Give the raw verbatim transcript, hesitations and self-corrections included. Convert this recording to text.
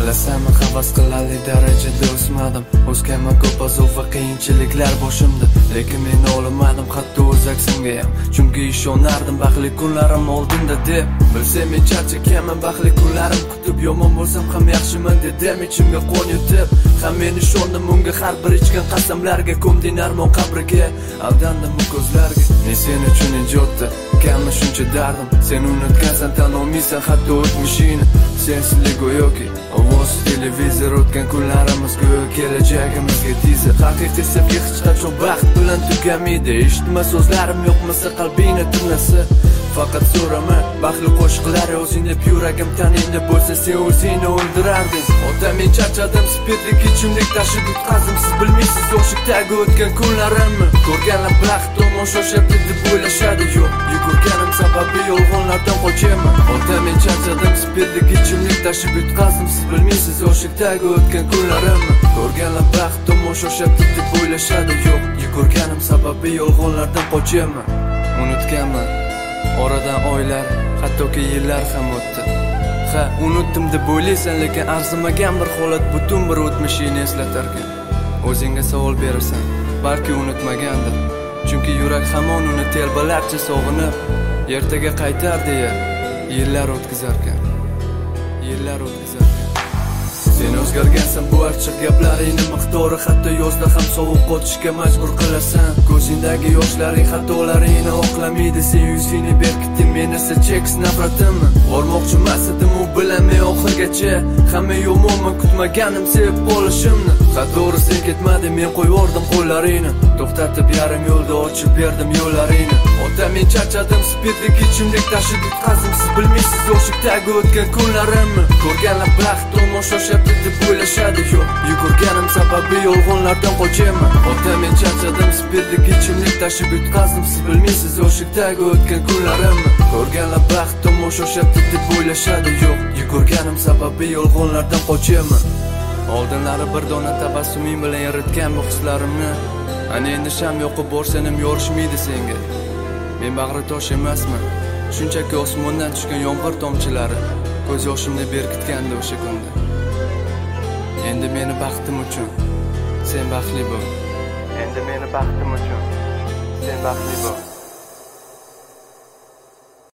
Bilasan, havas qilali darajada o'smadim. O'sganman ko'p azob va qiyinchiliklar boshimda, lekin men olmadim hatto o'z aksimga ham. Chunki ishonardim baxtli kunlarim oldinda deb. Bilsam men charchaganman baxtli kunlarim kutib, yomon bo'lsam ham yaxshiman dedim ichimga qon yutib. Ham men ishondim unga, har bir ichgan qasamlarga, ko'mding armon qabriga, aldandim bu ko'zlarga. Men sen uchun ijodda kammi shuncha dardim, sen unutgansan tan olmaysan hatto o'tmishingni. Sensizlik go'yoki ovoz televizor, o'tgan kunlarimiz go'yo kelajagimizga teaser. Haqiqiy sevgi hech qachon baxt bilan tugamaydi. Eshitma so'zlarim yo'qmasa qalbingni tirnasa, faqat so'rama baxtli qo'shiqlar o'zing deb yuragim taningda bo'lsa sen o'zingni o'ldirarding. Ota men charchadim, spirtlik ichimlik tashib yutqazdim. Siz bilmaysiz yoshlikdagi o'tgan kunlarimni. Ko'rganlar baxt tomosha shapti deb o'ylashadi, yo'q yugurganim sababi yolg'onlardan qochaman. Ota men charchadim, spirtlik ichimlik tashib yutqazdim. Siz bilmaysiz yoshlikdagi o'tgan kunlarimni. Ko'rganlar baxt tomosha shapti deb o'ylashadi, yo'q yugurganim sababi yolg'onlardan qochaman. Unutganman oradan oylar, hattoki yillar ham o'tdi. Ha, unutdim deb o'ylaysan, lekin arzimagan bir holat butun bir o'tmishingni eslatarkan. O'zingga savol berasan, balki unutmagandir. Chunki yurak hamon uni telbalarcha sog'inib, ertaga qaytar deya yillar o'tkazarkan. Yillar o'tkazarkan. Sen o'zgargansan, bu achchiq gaplaringni miqdori hatto yozda ham sovuq qotishga majbur qilasan. Ko'zingdagi yoshlaring xatolaringni oqlamaydi. Sen yuzingni berkitding, men esa cheksiz nafratimni bormoqchi emas edim u bilan men oxirgacha. Hamma yomonman, kutmaganim sevib qolishimni. To'g'ri sen ketmading, men qo'yvordim qo'llaringni, to'xtatib yarim yo'lda ochib berdim yo'llaringni. Ota men charchadim, spirtlik ichimlik tashib yutqazdim. Siz bilmaysiz yoshlikdagi o'tgan kunlarimni. Ko'rganlar baxt tomosha shapti deb o'ylashadi, yo'q yugurganim sababi yolg'onlardan qochaman. Ota men charchadim, spirtlik ichimlik tashib yutqazdim. Siz bilmaysiz yoshlikdagi o'tgan kunlarimni. Ko'rganlar baxt tomosha shapti deb o'ylashadi, yo'q yugurganim sababi yolg'onlardan qochaman. Oldinlari bir dona tabassuming bilan yaratgan bu hislarimni, ana endi sham yoqib borsanim yorishmaydi senga. Men bag'ri tosh emasman, shunchaki osmondan tushgan yomg'ir tomchilari ko'z yoshimni berkitgandi o'sha kunda. Endi meni baxtim uchun sen baxtli bo'l. Endi meni baxtim uchun sen baxtli bo'l.